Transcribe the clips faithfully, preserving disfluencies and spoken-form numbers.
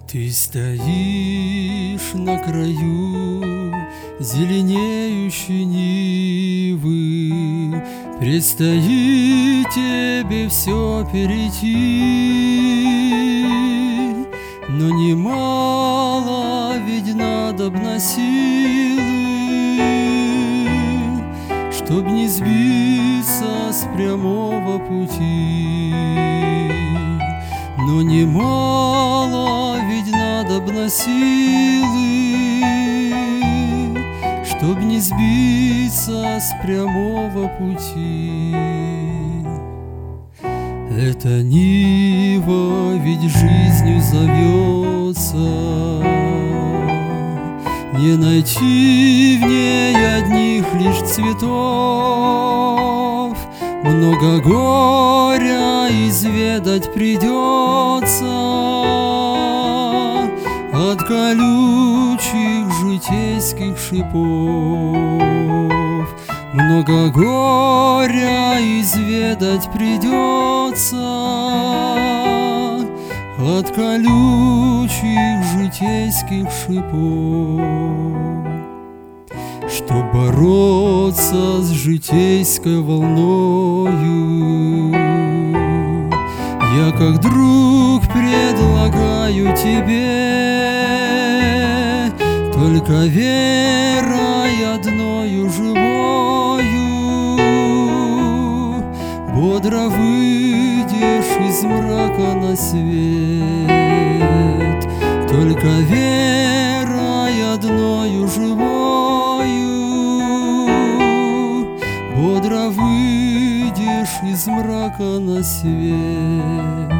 Ты стоишь на краю зеленеющей нивы, предстоит тебе все перейти, но немало ведь надобно силы, чтоб не сбиться с прямого пути. Но немало ведь надобно силы, чтоб не сбиться с прямого пути. Эта нива ведь жизнью зовется, не найти в ней одних лишь цветов. Много горя изведать придется от колючих житейских шипов. Много горя изведать придется от колючих житейских шипов. Чтоб бороться с житейской волною, я как друг предлагаю тебе только верой одною живою бодро выйдешь из мрака на свет. Только верой одною живою бодро выйдешь из мрака на свет.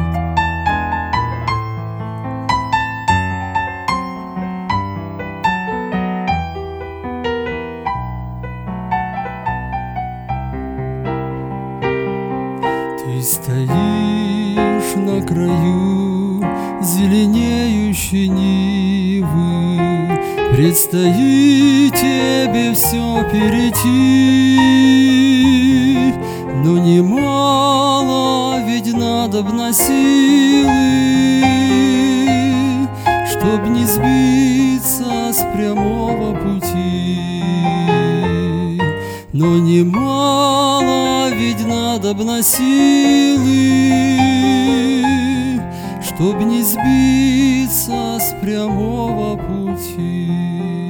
Ты стоишь на краю зеленеющей нивы, предстоит тебе все перейти, но немало ведь надобно силы, чтоб не сбиться с прямого пути. Но немало ведь надобно силы, чтоб не сбиться с прямого пути.